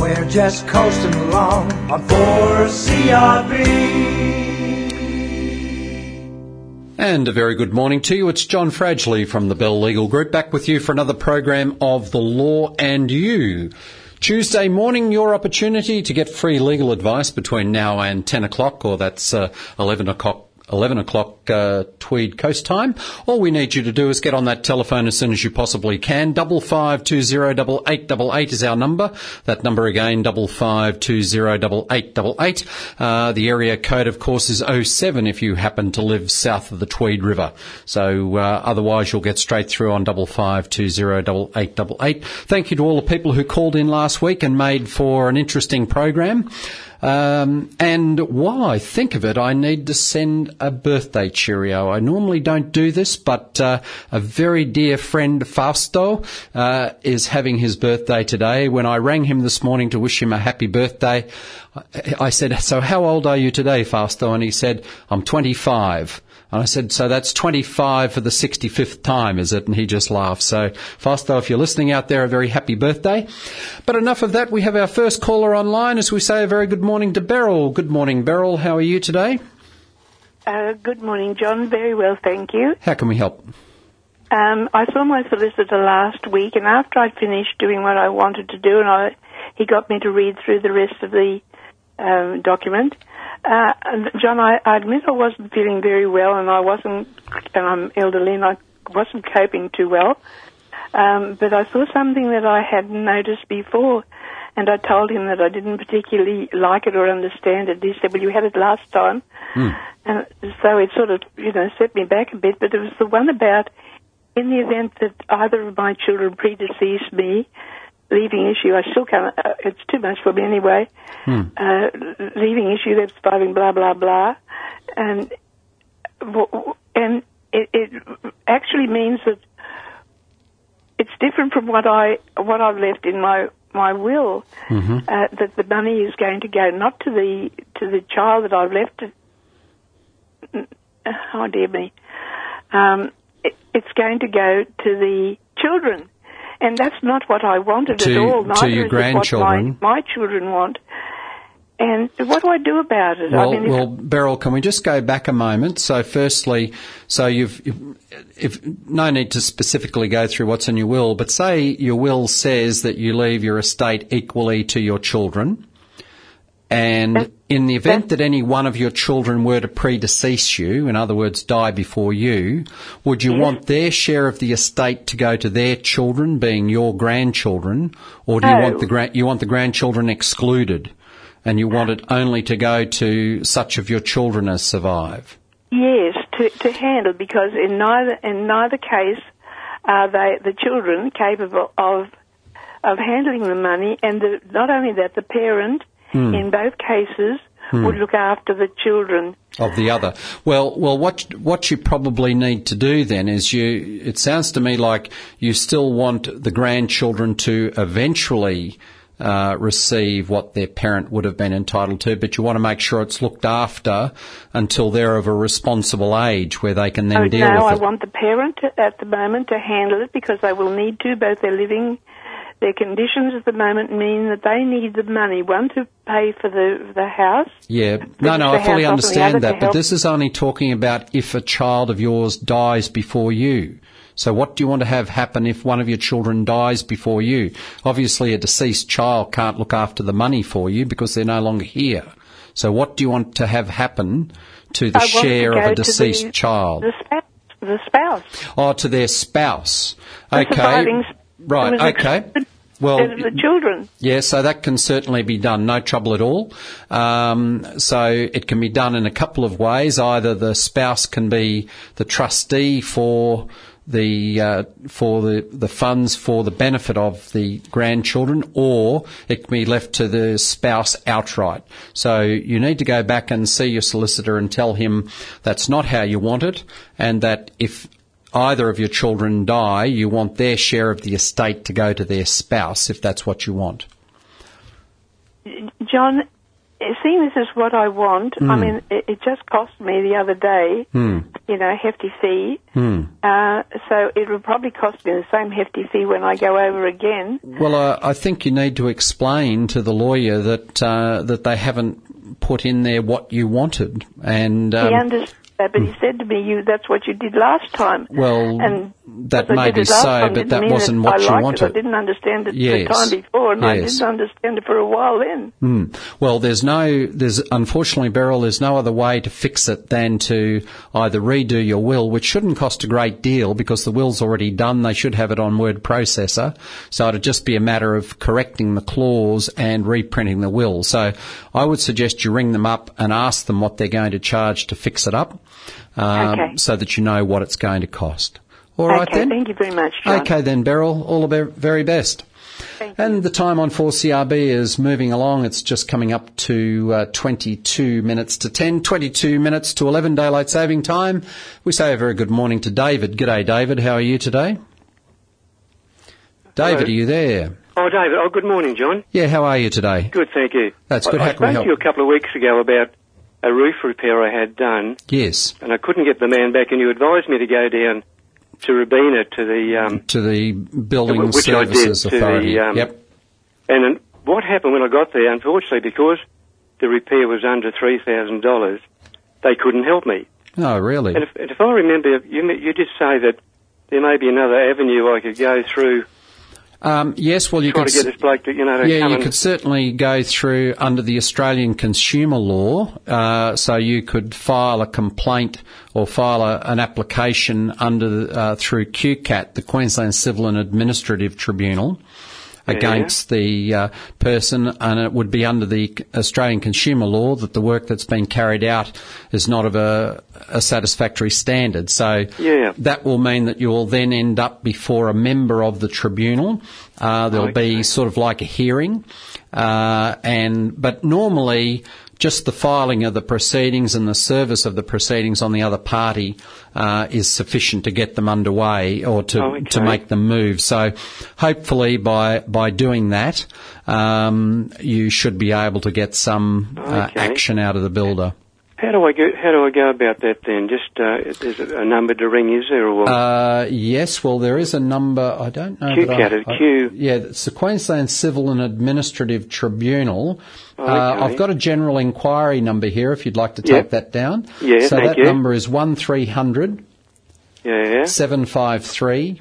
We're just coasting along on 4CRB. And a very good morning to you. It's John Fradgley from the Bell Legal Group, back with you for another program of The Law and You. Tuesday morning, your opportunity to get free legal advice between now and 10 o'clock, or that's 11 o'clock Tweed Coast time. All we need you to do is get on that telephone as soon as you possibly can. 55208888 is our number. That number again, 55208888. The area code, of course, is 07 if you happen to live south of the Tweed River. So otherwise, you'll get straight through on 55208888. Thank you to all the people who called in last week and made for an interesting program. And while I think of it, I need to send a birthday cheerio. I normally don't do this, but a very dear friend, Fausto, is having his birthday today. When I rang him this morning to wish him a happy birthday, I said, "So how old are you today, Fausto?" And he said, "I'm 25. And I said, "So that's 25 for the 65th time, is it?" And he just laughed. So, Fausto, if you're listening out there, a very happy birthday. But enough of that. We have our first caller online. As we say, a very good morning to Beryl. Good morning, Beryl. How are you today? Good morning, John. Very well, thank you. How can we help? I saw my solicitor last week, and after I'd finished doing what I wanted to do, and he got me to read through the rest of the document. John, I admit I wasn't feeling very well, and I'm elderly, and I wasn't coping too well. But I saw something that I hadn't noticed before, and I told him that I didn't particularly like it or understand it. He said, "Well, you had it last time." And so it sort of, set me back a bit, but it was the one about, in the event that either of my children predeceased me, leaving issue, I still can't, it's too much for me anyway, leaving issue, that's filing, blah, blah, blah, and it actually means that it's different from what I've left in my will, that the money is going to go not to the child that I've left, oh dear me, it's going to go to the children. And that's not what I wanted at all. Neither to your grandchildren. What my children want. And what do I do about it? Well, Beryl, can we just go back a moment? So, firstly, if no need to specifically go through what's in your will, but say your will says that you leave your estate equally to your children, and in the event that any one of your children were to predecease you, in other words, die before you, would you want their share of the estate to go to their children, being your grandchildren, or do you want the grandchildren excluded, and you want it only to go to such of your children as survive? Yes, to handle, because in neither case are the children capable of handling the money, and not only that, the parent in both cases would look after the children of the other. Well, what you probably need to do then is it sounds to me like you still want the grandchildren to eventually receive what their parent would have been entitled to, but you want to make sure it's looked after until they're of a responsible age where they can then deal with it. I want the parent at the moment to handle it, because they will need to, both their conditions at the moment mean that they need the money, one, to pay for the house. Yeah, no, I fully understand that, but this is only talking about if a child of yours dies before you. So what do you want to have happen if one of your children dies before you? Obviously, a deceased child can't look after the money for you because they're no longer here. So what do you want to have happen to the share of a deceased child? The spouse. Oh, to their spouse. Okay. Right, okay. Well, the children. Yeah, so that can certainly be done, no trouble at all. So it can be done in a couple of ways. Either the spouse can be the trustee for the funds for the benefit of the grandchildren, or it can be left to the spouse outright. So you need to go back and see your solicitor and tell him that's not how you want it, and that if either of your children die, you want their share of the estate to go to their spouse, if that's what you want. John, seeing this is what I want, I mean, it just cost me the other day, a hefty fee. So it will probably cost me the same hefty fee when I go over again. Well, I think you need to explain to the lawyer that they haven't put in there what you wanted. And he understood that, but he said to me, that's what you did last time. Well, and that may be so, but that wasn't what you wanted. I didn't understand it the time before, and I didn't understand it for a while then. Well, unfortunately, Beryl, there's no other way to fix it than to either redo your will, which shouldn't cost a great deal because the will's already done. They should have it on word processor. So it'd just be a matter of correcting the clause and reprinting the will. So I would suggest you ring them up and ask them what they're going to charge to fix it up, so that you know what it's going to cost. All right, then. Thank you very much, John. Okay, then, Beryl. All the very best. Thank you. And the time on 4CRB is moving along. It's just coming up to 22 minutes to 10, 22 minutes to 11 daylight saving time. We say a very good morning to David. G'day, David. How are you today? David, Hello. Are you there? Oh, David. Oh, good morning, John. Yeah, how are you today? Good, thank you. That's good. I How can we spoke help? to you a couple of weeks ago about a roof repair I had done, Yes. and I couldn't get the man back, and you advised me to go down to Robina To the Building which Services I did, Authority. to the, Yep. And what happened when I got there, unfortunately, because the repair was under $3,000, they couldn't help me. Oh, really? And if I remember, you did say that there may be another avenue I could go through. Yes, well, you try could... to get this bloke to, to come you and... could certainly go through under the Australian consumer law, so you could file a complaint or file an application through QCAT, the Queensland Civil and Administrative Tribunal, against the person, and it would be under the Australian consumer law that the work that's been carried out is not of a satisfactory standard. So that will mean that you will then end up before a member of the tribunal. There'll be sort of like a hearing, but normally just the filing of the proceedings and the service of the proceedings on the other party is sufficient to get them underway or to make them move. So hopefully by doing that, you should be able to get some action out of the builder. How do I go about that then? Just is it a number to ring? Is there or what? Yes. Well, there is a number. I don't know. Yeah, it's the Queensland Civil and Administrative Tribunal. I've got a general inquiry number here. If you'd like to take that down. Yeah, so thank that number is 1300. 753.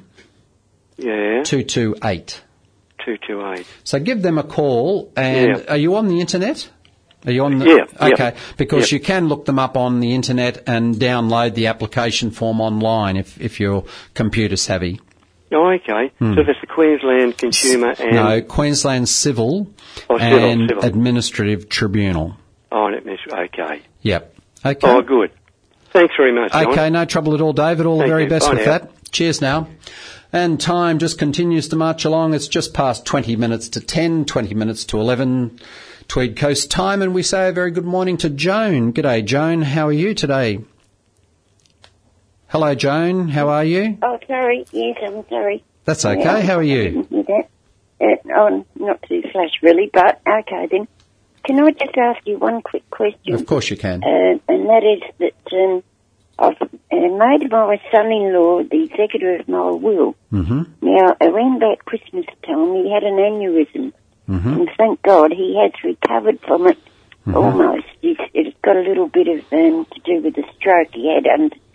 228. 228. So give them a call. And are you on the internet? Are you on the... Yeah. Okay, because you can look them up on the internet and download the application form online if you're computer savvy. Oh, okay. So that's the Queensland Consumer and... No, Queensland Civil and Administrative Tribunal. Oh, okay. Yep. Okay. Oh, good. Thanks very much, John. Okay, no trouble at all, David. All the very best with that. Cheers now. And time just continues to march along. It's just past 20 minutes to 10, 20 minutes to 11 Tweed Coast time, and we say a very good morning to Joan. G'day, Joan. How are you today? Hello, Joan. How are you? Oh, sorry. Yes, I'm sorry. That's okay. How are you? Not too flash, really, but okay then. Can I just ask you one quick question? Of course you can. And that is that I've made my son-in-law the executor of my will. Mm-hmm. Now, around about Christmas time, he had an aneurysm. Mm-hmm. And thank God he has recovered from it almost. It's got a little bit of to do with the stroke he had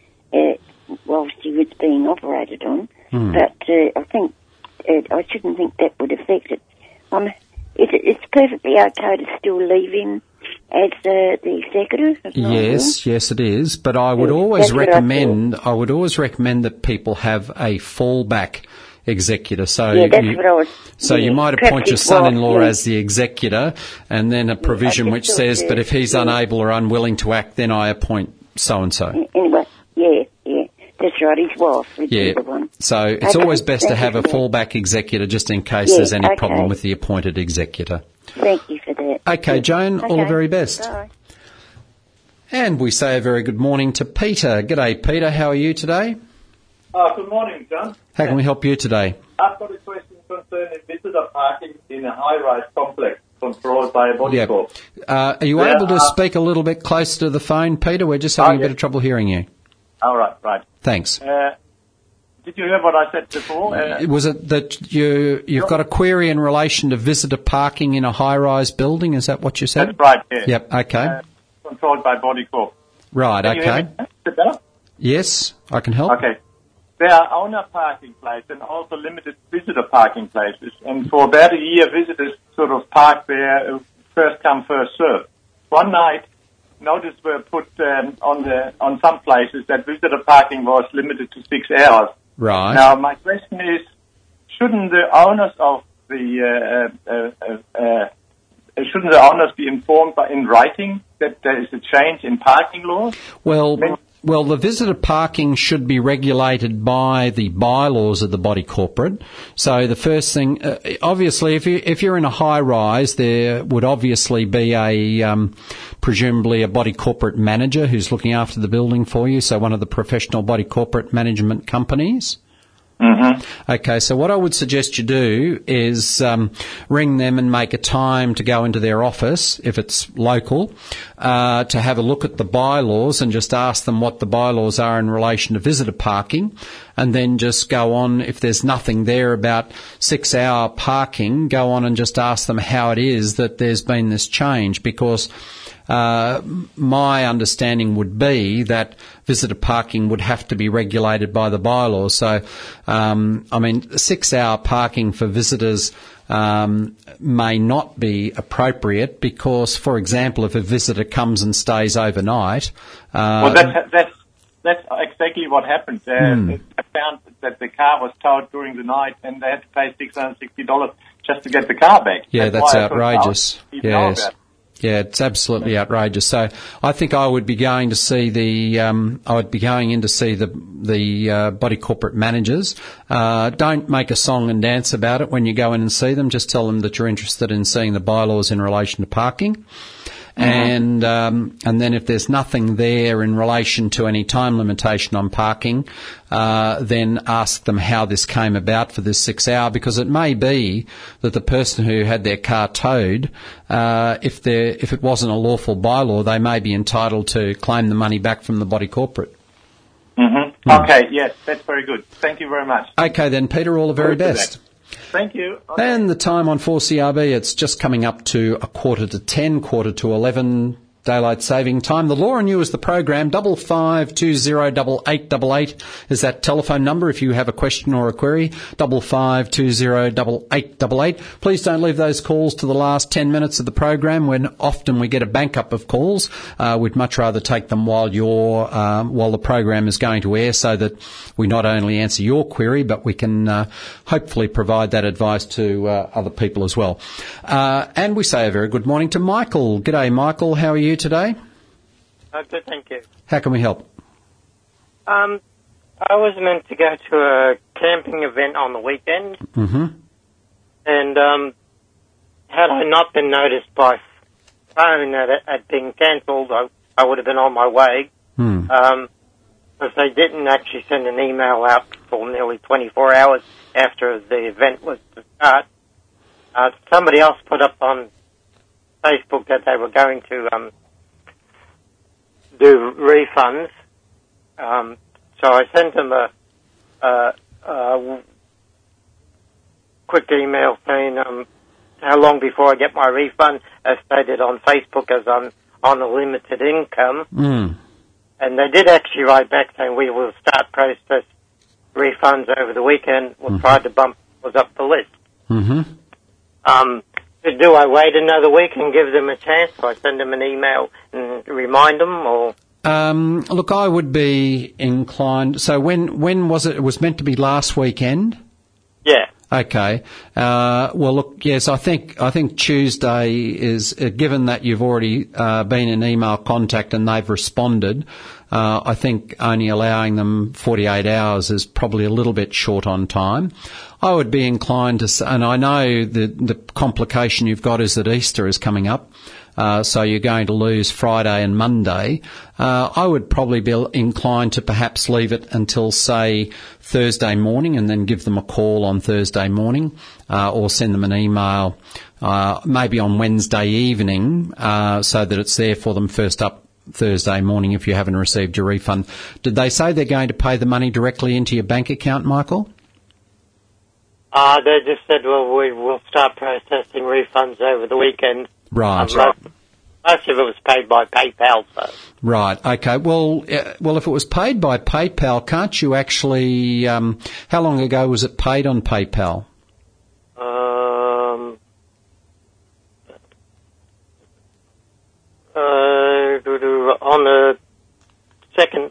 whilst he was being operated on. But I think I shouldn't think that would affect it. It's perfectly okay to still leave him as the executor. Yes, it is. But I would always recommend that people have a fallback executor. So you might appoint your son-in-law as the executor, and then a provision which says, but if he's unable or unwilling to act, then I appoint so-and-so. Anyway, that's right, his wife. The one. So it's always best to have a fallback executor just in case there's any problem with the appointed executor. Thank you for that. Okay, Joan, all the very best. Bye. And we say a very good morning to Peter. G'day, Peter. How are you today? Good morning, John. How can we help you today? I've got a question concerning visitor parking in a high-rise complex. controlled by Body Corp. Are you able to speak a little bit closer to the phone, Peter? We're just having a bit of trouble hearing you. All right. Thanks. Did you hear what I said before? Was it that you've got a query in relation to visitor parking in a high-rise building? Is that what you said? That's right, yes. Yep, okay. Controlled by Body Corp. Right, Can you okay. hear me? Is it better? Yes, I can help. Okay. There are owner parking places and also limited visitor parking places. And for about a year, visitors sort of park there, first come, first served. One night, notice were put on some places that visitor parking was limited to 6 hours. Right. Now, my question is, shouldn't the owners of shouldn't the owners be informed in writing that there is a change in parking laws? Well, the visitor parking should be regulated by the bylaws of the body corporate. So the first thing, obviously, if you're in a high rise, there would obviously be presumably a body corporate manager who's looking after the building for you. So one of the professional body corporate management companies. Mm-hmm. Okay, so what I would suggest you do is ring them and make a time to go into their office, if it's local, to have a look at the bylaws and just ask them what the bylaws are in relation to visitor parking, and then just go on, if there's nothing there about 6-hour parking, go on and just ask them how it is that there's been this change, because my understanding would be that visitor parking would have to be regulated by the bylaws. So, 6-hour parking for visitors may not be appropriate because, for example, if a visitor comes and stays overnight... well, that's exactly what happened. I found that the car was towed during the night and they had to pay $660 just to get the car back. Yeah, that's outrageous. Yes. Yeah, it's absolutely outrageous. So I think I would be going to see the body corporate managers. Don't make a song and dance about it when you go in and see them. Just tell them that you're interested in seeing the bylaws in relation to parking. And then if there's nothing there in relation to any time limitation on parking, then ask them how this came about for this 6 hour, because it may be that the person who had their car towed, if it wasn't a lawful bylaw, they may be entitled to claim the money back from the body corporate. Mm-hmm. Okay, yes, that's very good. Thank you very much. Okay then, Peter, all the very best. Thank you. Okay. And the time on 4CRB, it's just coming up to 10:15, 11:15 daylight saving time. The Law and You is the program. 55208888 is that telephone number if you have a question or a query. 55208888. Please don't leave those calls to the last 10 minutes of the program when often we get a bank up of calls. We'd much rather take them while the program is going to air, so that we not only answer your query, but we can hopefully provide that advice to other people as well. And we say a very good morning to Michael. G'day, Michael. How are you today? Good, thank you. How can we help? I was meant to go to a camping event on the weekend, and had I not been noticed by phone that it had been cancelled, I would have been on my way. Because they didn't actually send an email out for nearly 24 hours after the event was to start. Somebody else put up on Facebook that they were going to do refunds. So I sent them a quick email saying how long before I get my refund, as stated on Facebook, as I'm on a limited income. And they did actually write back saying we will start process refunds over the weekend. We'll try to bump us up the list. Do I wait another week and give them a chance? Do I send them an email and remind them, or? Look, I would be inclined. So when was it? It was meant to be last weekend? Yeah. Okay. Well, look, yes, I think Tuesday is, given that you've already been in email contact and they've responded, I think only allowing them 48 hours is probably a little bit short on time. I would be inclined to, and I know the complication you've got is that Easter is coming up. So you're going to lose Friday and Monday. I would probably be inclined to perhaps leave it until, say, Thursday morning and then give them a call on Thursday morning, or send them an email maybe on Wednesday evening, so that it's there for them first up Thursday morning if you haven't received your refund. Did they say they're going to pay the money directly into your bank account, Michael? They just said, well, we will start processing refunds over the weekend. Right. Most of it was paid by PayPal, so. Right. Okay. Well, if it was paid by PayPal, can't you actually? How long ago was it paid on PayPal? On the 2nd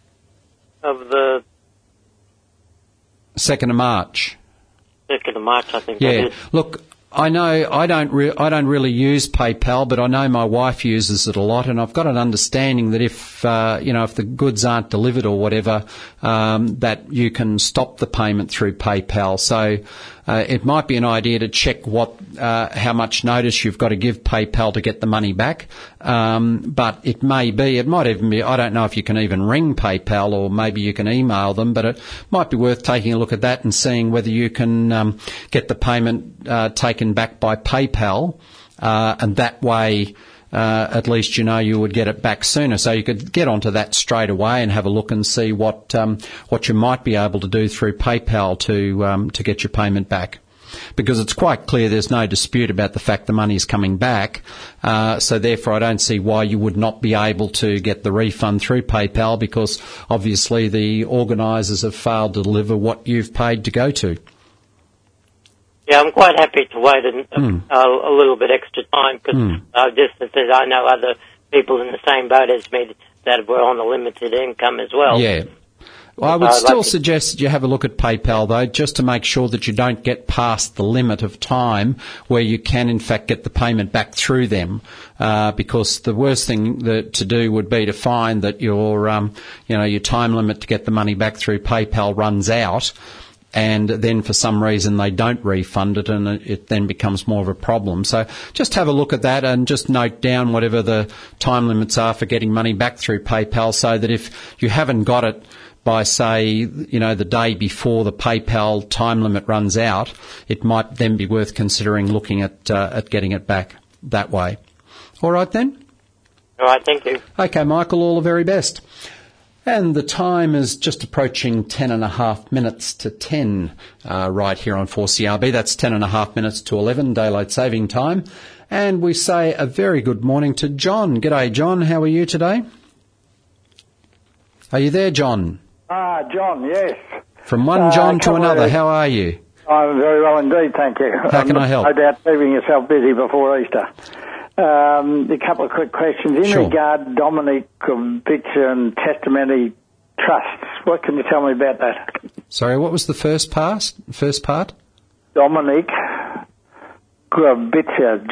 of March. 2nd of March, I think. Yeah. Look, I know I don't really use PayPal, but I know my wife uses it a lot, and I've got an understanding that if the goods aren't delivered or whatever, that you can stop the payment through PayPal. So it might be an idea to check how much notice you've got to give PayPal to get the money back. But it might even be, I don't know if you can even ring PayPal, or maybe you can email them, but it might be worth taking a look at that and seeing whether you can get the payment taken back by PayPal, and that way at least you would get it back sooner. So you could get onto that straight away and have a look and see what you might be able to do through PayPal to get your payment back. Because it's quite clear there's no dispute about the fact the money is coming back, so therefore I don't see why you would not be able to get the refund through PayPal, because obviously the organisers have failed to deliver what you've paid to go to. Yeah, I'm quite happy to wait a little bit extra time, because just as I know other people in the same boat as me that were on a limited income as well. Yeah. Well, I would still suggest that you have a look at PayPal, though, just to make sure that you don't get past the limit of time where you can, in fact, get the payment back through them, because the worst thing to do would be to find that your time limit to get the money back through PayPal runs out, and then for some reason they don't refund it, and it then becomes more of a problem. So just have a look at that and just note down whatever the time limits are for getting money back through PayPal, so that if you haven't got it by, say, the day before the PayPal time limit runs out, it might then be worth considering looking at getting it back that way. All right then? All right, thank you. Okay, Michael, all the very best. And the time is just approaching 10.5 minutes to 10 right here on 4CRB. That's 10.5 minutes to 11, daylight saving time. And we say a very good morning to John. G'day, John. How are you today? Are you there, John? John, yes. From one John to another, how are you? I'm very well indeed, thank you. How can I help? No doubt keeping yourself busy before Easter. A couple of quick questions. In regard Dominic Kravitsa and Testamentary Trusts, what can you tell me about that? Sorry, what was the first part? Dominic Kravitsa,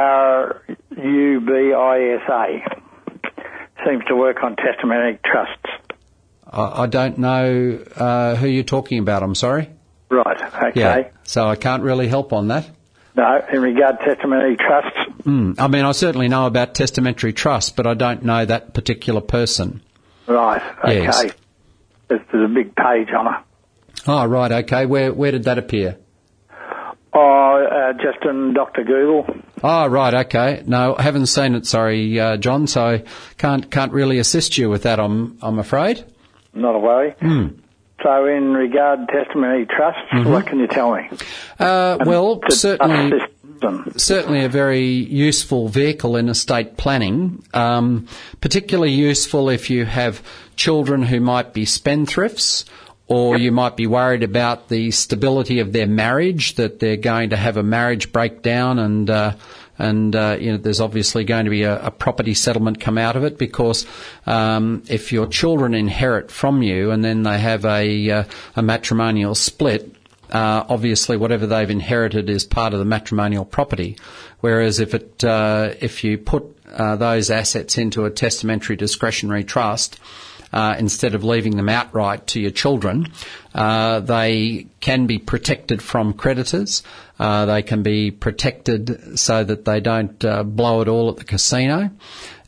Grubisa. Seems to work on Testamentary Trusts. I don't know who you're talking about, I'm sorry. Right, okay. Yeah, so I can't really help on that. No, in regard to Testamentary Trusts? I mean, I certainly know about Testamentary Trust, but I don't know that particular person. Right, okay. Yes. There's a big page on it. Oh, right, okay. Where did that appear? Just in Dr. Google. Oh, right, okay. No, I haven't seen it, sorry, John, so I can't really assist you with that, I'm afraid. Not a worry. So in regard to Testamentary Trusts, what can you tell me? Well, certainly a very useful vehicle in estate planning, particularly useful if you have children who might be spendthrifts, or you might be worried about the stability of their marriage, that they're going to have a marriage breakdown, and there's obviously going to be a property settlement come out of it, because if your children inherit from you and then they have a matrimonial split, obviously whatever they've inherited is part of the matrimonial property. Whereas if you put those assets into a testamentary discretionary trust, instead of leaving them outright to your children, they can be protected from creditors. They can be protected so that they don't blow it all at the casino.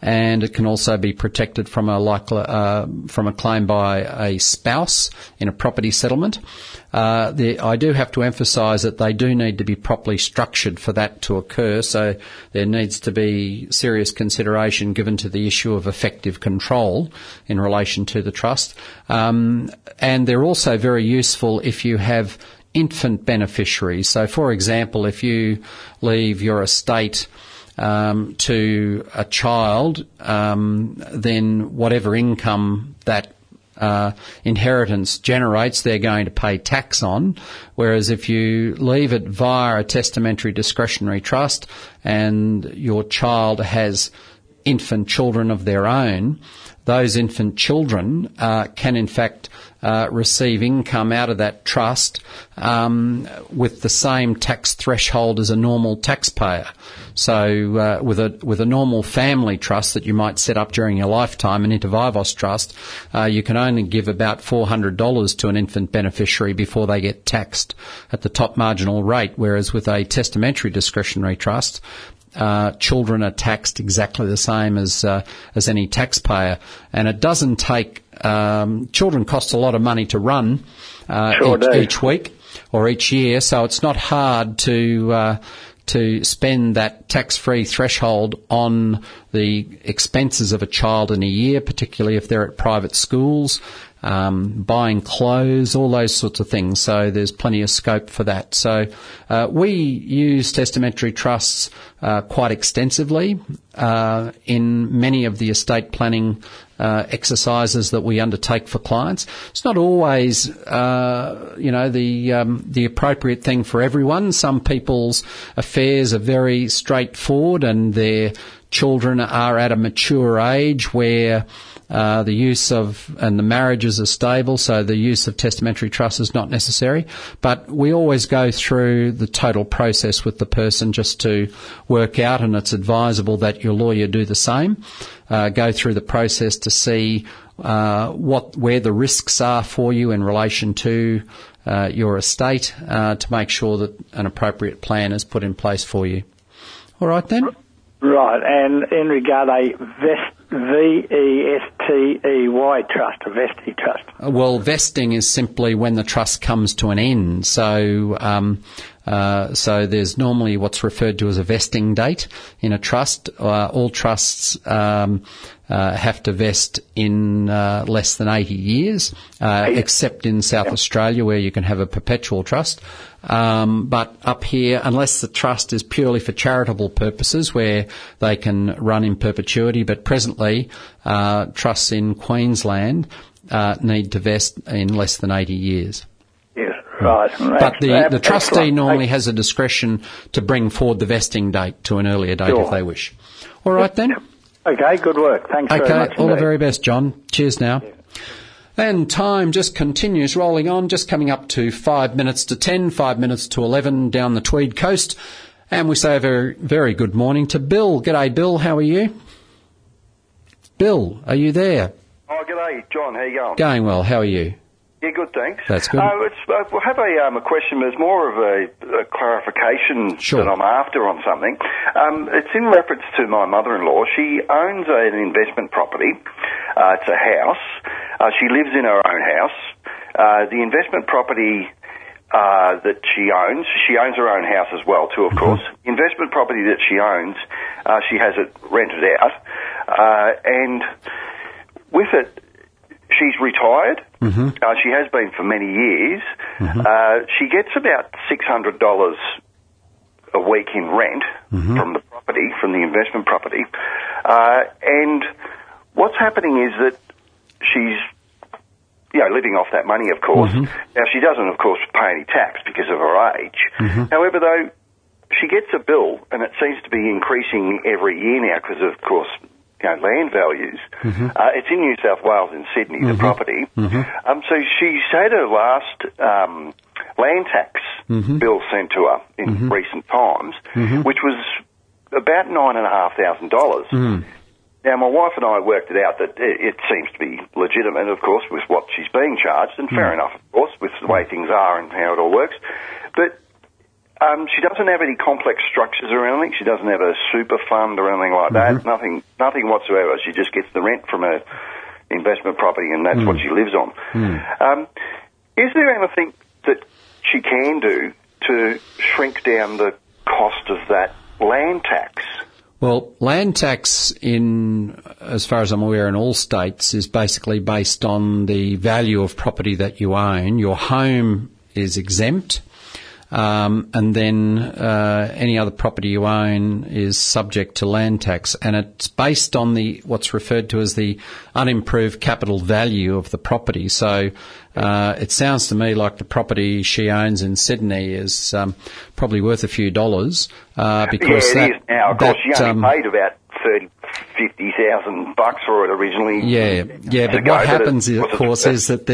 and it can also be protected from a claim by a spouse in a property settlement. I do have to emphasise that they do need to be properly structured for that to occur, so there needs to be serious consideration given to the issue of effective control in relation to the trust. And they're also very useful if you have infant beneficiaries. So, for example, if you leave your estate to a child, then whatever income that inheritance generates, they're going to pay tax on, whereas if you leave it via a testamentary discretionary trust and your child has infant children of their own, those infant children can in fact receive income out of that trust with the same tax threshold as a normal taxpayer. So with a normal family trust that you might set up during your lifetime, an inter vivos trust, you can only give about $400 to an infant beneficiary before they get taxed at the top marginal rate, whereas with a testamentary discretionary trust, children are taxed exactly the same as any taxpayer, and it doesn't take. Children cost a lot of money to run each week or each year, so it's not hard to spend that tax-free threshold on the expenses of a child in a year, particularly if they're at private schools, buying clothes, all those sorts of things. So there's plenty of scope for that. So we use testamentary trusts quite extensively in many of the estate planning exercises that we undertake for clients. It's not always, the appropriate thing for everyone. Some people's affairs are very straightforward and their children are at a mature age where the use of, and the marriages are stable, so the use of testamentary trust is not necessary. But we always go through the total process with the person just to work out, and it's advisable that your lawyer do the same. Go through the process to see where the risks are for you in relation to your estate to make sure that an appropriate plan is put in place for you. All right then? Right, and in regard a V-E-S-T-E-Y trust, a vesting trust. Well, vesting is simply when the trust comes to an end. So there's normally what's referred to as a vesting date in a trust. All trusts have to vest in less than 80 years, except in South Australia where you can have a perpetual trust. But up here, unless the trust is purely for charitable purposes where they can run in perpetuity, but presently trusts in Queensland need to vest in less than 80 years. Yes, right. But the trustee normally has a discretion to bring forward the vesting date to an earlier date if they wish. All right then? Okay, good work. Thanks very much. Okay, all the very best, John. Cheers now. Yeah. And time just continues rolling on, just coming up to 5 minutes to 10, 5 minutes to 11 down the Tweed coast. And we say a very, very good morning to Bill. G'day, Bill. How are you? Bill, are you there? Oh, g'day, John. How you going? Going well. How are you? Yeah, good, thanks. That's good. We'll have a question, but it's more of a clarification that I'm after on something. It's in reference to my mother-in-law. She owns an investment property. It's a house. She lives in her own house. The investment property that she owns her own house as well too, of course. Investment property that she owns, she has it rented out. And with it, she's retired. She has been for many years. She gets about $600 a week in rent from the property, from the investment property. And what's happening is that she's, living off that money, of course. Now, she doesn't, of course, pay any tax because of her age. However, though, she gets a bill, and it seems to be increasing every year now because, of course, land values. It's in New South Wales in Sydney, the property. So she's had her last land tax bill sent to her in recent times, which was about $9,500. Now, my wife and I worked it out that it seems to be legitimate, of course, with what she's being charged, and fair enough, of course, with the way things are and how it all works. But She doesn't have any complex structures or anything. She doesn't have a super fund or anything like that. Nothing whatsoever. She just gets the rent from her investment property, and that's what she lives on. Is there anything that she can do to shrink down the cost of that land tax? Well, land tax, as far as I'm aware, in all states is basically based on the value of property that you own. Your home is exempt. And then any other property you own is subject to land tax, and it's based on what's referred to as the unimproved capital value of the property. So it sounds to me like the property she owns in Sydney is probably worth a few dollars because it is now. Of course, she only paid about $50,000 for it originally. Yeah. But what happens, of course, is that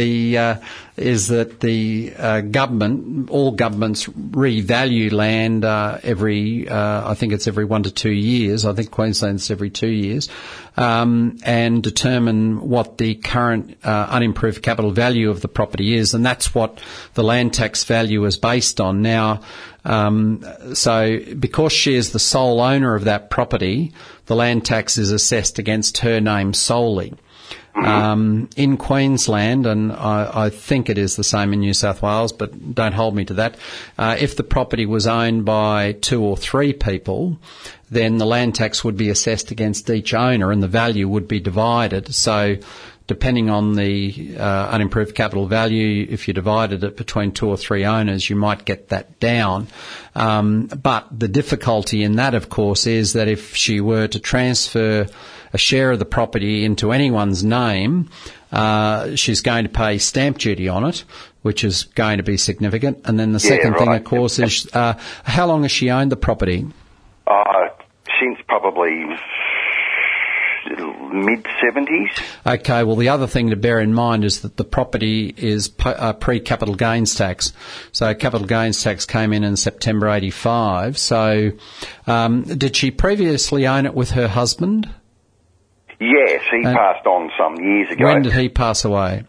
the government, all governments revalue land I think it's every 1 to 2 years. I think Queensland's every 2 years, and determine what the current unimproved capital value of the property is, and that's what the land tax value is based on. Now, so because she is the sole owner of that property, the land tax is assessed against her name solely. In Queensland, and I think it is the same in New South Wales, but don't hold me to that, if the property was owned by 2 or 3 people, then the land tax would be assessed against each owner and the value would be divided. So depending on the unimproved capital value, if you divided it between 2 or 3 owners, you might get that down. But the difficulty in that, of course, is that if she were to transfer a share of the property into anyone's name, she's going to pay stamp duty on it, which is going to be significant. And then the second thing, of course, is how long has she owned the property? Since probably mid-70s. Okay, well, the other thing to bear in mind is that the property is pre-capital gains tax. So capital gains tax came in September 85. So did she previously own it with her husband? Yes, he passed on some years ago. When did he pass away?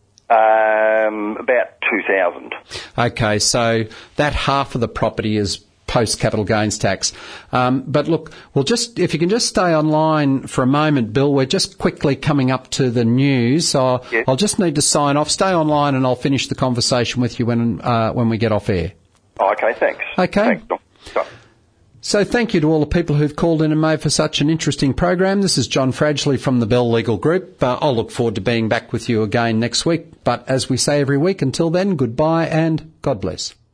About 2000. Okay, so that half of the property is post-capital gains tax. But look, if you can just stay online for a moment, Bill, we're just quickly coming up to the news. So I'll just need to sign off. Stay online and I'll finish the conversation with you when we get off air. Okay, thanks. Okay. Thanks, Tom. So thank you to all the people who've called in and made for such an interesting program. This is John Fradgley from the Bell Legal Group. I'll look forward to being back with you again next week. But as we say every week, until then, goodbye and God bless.